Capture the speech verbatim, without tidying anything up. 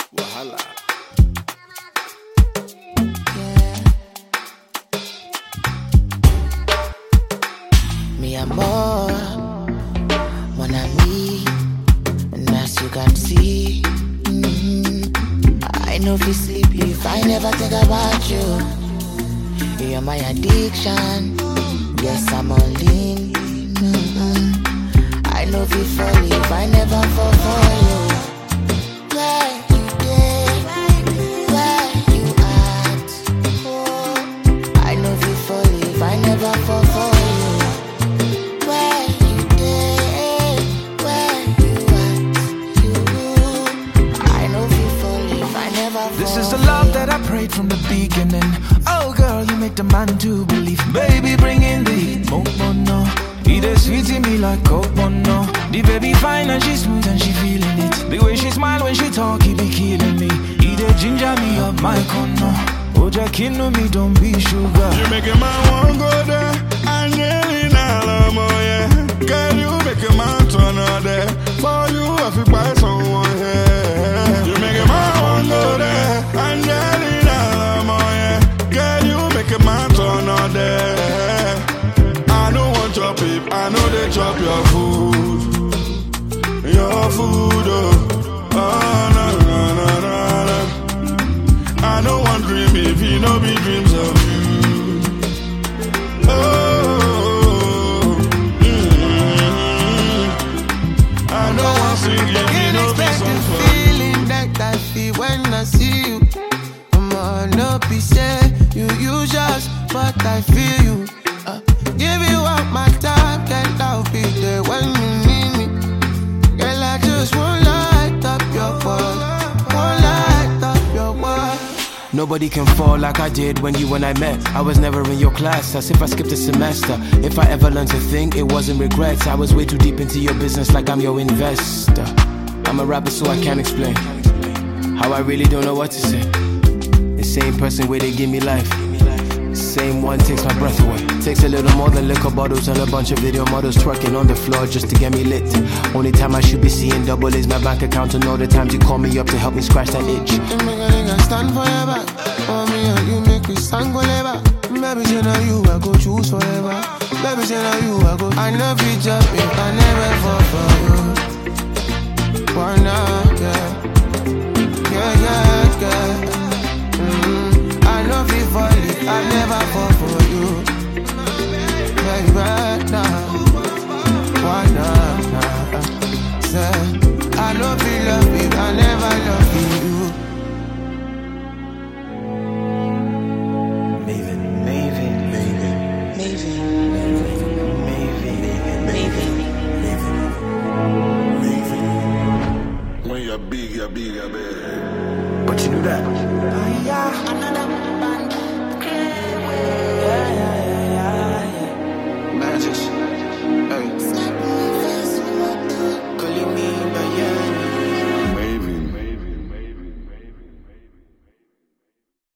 Wahala. Mi amor, mon ami, and as you can see, mm-hmm, I know if you sleep if I never think about you. You're my addiction, yes I'm all in. Mm-hmm. I know if you fall if I never fall for you. Where you dey, where you at? Oh, I know if you fall if I never fall for you. This is the love that I prayed from the beginning. Oh girl, you make the man to believe. Baby, bring in the heat, oh, oh no. It is sweet in me like coke, oh no. The baby fine and she smooth and she feeling it. The way she smile when she talk, he be killing me. He dey ginger me up my corner. Oh, just kill me, don't be sugar. You make a man want go there, Angelina Lamo, yeah. Girl, you make a man turn on there. For you, I feel buy someone here. You make a man want go there, Angelina Lamo, yeah. Girl, you make a man turn on there. I don't want your peep, I know they chop your food. Your food, oh, oh no, no, no, no, no. I don't want dream if you know be dreams of you. Oh, mm-hmm. I don't want singing if you know be some fun. Feeling that I feel when I see you. I'm on up, be say you use us, but I feel you. Uh, give you up my time, can't I'll be there when you need me. Girl, I just won't light up your world, won't light up your world. Nobody can fall like I did when you and I met. I was never in your class, as if I skipped a semester. If I ever learned to think, it wasn't regrets. I was way too deep into your business like I'm your investor. I'm a rapper so I can't explain how I really don't know what to say. The same person where they give me life, same one takes my breath away. Takes a little more than liquor bottles and a bunch of video models twerking on the floor just to get me lit. Only time I should be seeing double is my bank account, and all the times you call me up to help me scratch that itch. You make a nigga stand for your back. For me and you make me stand forever. Baby, say now you I go choose forever. Baby, say now you I go. I never be just if I never fall for you. Why not, yeah. Yeah, yeah, yeah. Mm-hmm. I know if you fall it, I never fall for you. Baby, right now. Why not, nah. Say, I know if you love me, I never love you. Maven, Maven, Maven, Maven, Maven, Maven. When you're big, you're big, you're big. But you knew that.